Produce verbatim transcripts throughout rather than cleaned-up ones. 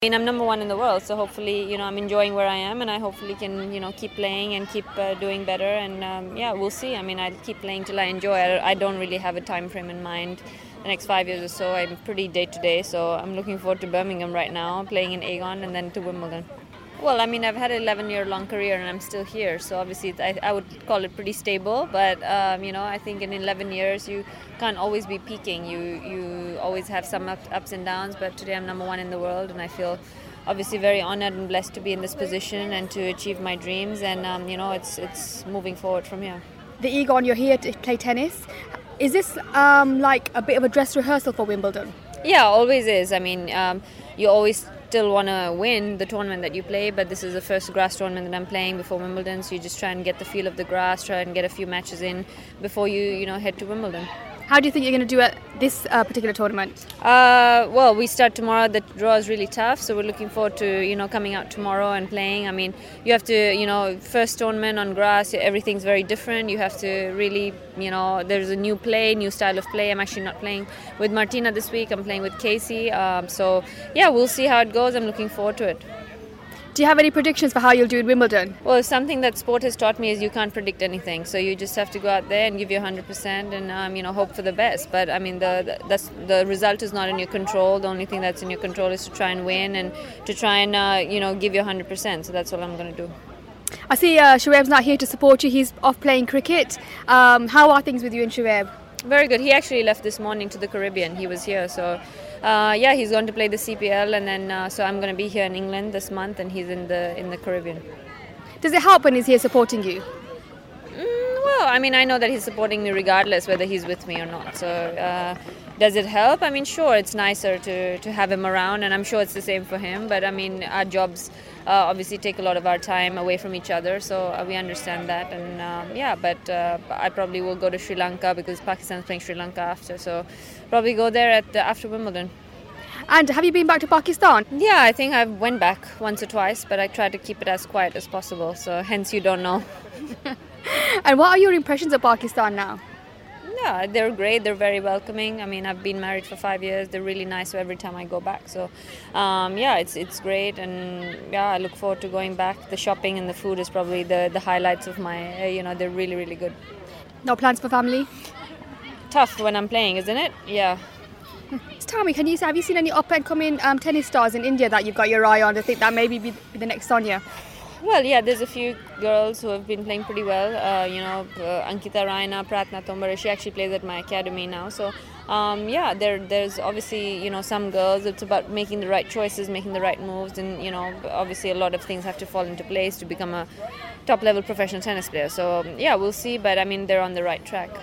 I mean, I'm number one in the world, so hopefully, you know, I'm enjoying where I am, and I hopefully can, you know, keep playing and keep uh, doing better. And um, yeah, we'll see. I mean, I'll keep playing till I enjoy. I, I don't really have a time frame in mind. The next five years or so, I'm pretty day to day. So I'm looking forward to Birmingham right now, playing in Aegon, and then to Wimbledon. Well, I mean, I've had an eleven-year-long career, and I'm still here. So obviously, I, I would call it pretty stable. But um, you know, I think in eleven years, you can't always be peaking. You you always have some up, ups and downs. But today, I'm number one in the world, and I feel obviously very honored and blessed to be in this position and to achieve my dreams. And um, you know, it's it's moving forward from here. The Aegon, you're here to play tennis. Is this um, like a bit of a dress rehearsal for Wimbledon? Yeah, always is. I mean, um, you always still want to win the tournament that you play, but this is the first grass tournament that I'm playing before Wimbledon, so you just try and get the feel of the grass, try and get a few matches in before you, you know, head to Wimbledon. How do you think you're going to do at this uh, particular tournament? Uh, well, we start tomorrow. The draw is really tough, so we're looking forward to, you know, coming out tomorrow and playing. I mean, you have to, you know, first tournament on grass, everything's very different. You have to really, you know, there's a new play, new style of play. I'm actually not playing with Martina this week. I'm playing with Casey. Um, so, yeah, we'll see how it goes. I'm looking forward to it. Do you have any predictions for how you'll do in Wimbledon? Well, something that sport has taught me is you can't predict anything. So you just have to go out there and give your one hundred percent and, um, you know, hope for the best. But, I mean, the, the that's, the result is not in your control. The only thing that's in your control is to try and win and to try and, uh, you know, give your one hundred percent. So that's what I'm going to do. I see uh, Shoaib's not here to support you. He's off playing cricket. Um, how are things with you and Shoaib? Very good. He actually left this morning to the Caribbean. He was here. So, uh, yeah, he's going to play the C P L. And then, uh, so I'm going to be here in England this month and he's in the in the Caribbean. Does it help when he's here supporting you? Mm, well, I mean, I know that he's supporting me regardless whether he's with me or not. So, uh, does it help? I mean, sure, it's nicer to, to have him around, and I'm sure it's the same for him. But, I mean, our jobs uh, obviously take a lot of our time away from each other, so uh, we understand that. And, um, yeah, but uh, I probably will go to Sri Lanka because Pakistan's playing Sri Lanka after. So, probably go there at the, after Wimbledon. And have you been back to Pakistan? Yeah, I think I went back once or twice, but I try to keep it as quiet as possible. So, hence, you don't know. And what are your impressions of Pakistan now? Yeah, they're great. They're very welcoming. I mean, I've been married for five years. They're really nice every time I go back. So, um, yeah, it's it's great. And, yeah, I look forward to going back. The shopping and the food is probably the, the highlights of my, uh, you know, they're really, really good. No plans for family? Tough when I'm playing, isn't it? Yeah. So tell me, can you have you seen any up-and-coming um, tennis stars in India that you've got your eye on to think that maybe be the next Sonia? Well, yeah, there's a few girls who have been playing pretty well. Uh, you know, uh, Ankita Raina, Pratna Tombare, she actually plays at my academy now. So, um, yeah, there, there's obviously, you know, some girls. It's about making the right choices, making the right moves. And, you know, obviously a lot of things have to fall into place to become a top-level professional tennis player. So, yeah, we'll see. But, I mean, they're on the right track.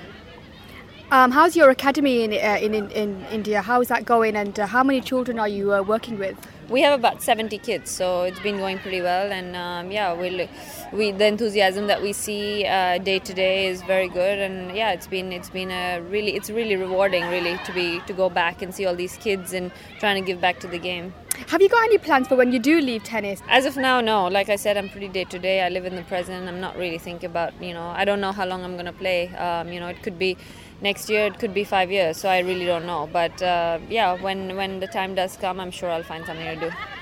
Um, how's your academy in, uh, in, in, in India? How is that going? And uh, how many children are you uh, working with? We have about seventy kids, so it's been going pretty well. And um, yeah, we we the enthusiasm that we see uh, day to day is very good. And yeah, it's been it's been a really it's really rewarding, really, to be to go back and see all these kids and trying to give back to the game. Have you got any plans for when you do leave tennis? As of now, no. Like I said, I'm pretty day to day. I live in the present. I'm not really thinking about, you know, I don't know how long I'm going to play. Um, you know, it could be next year, it could be five years. So I really don't know. But uh, yeah, when, when the time does come, I'm sure I'll find something to do.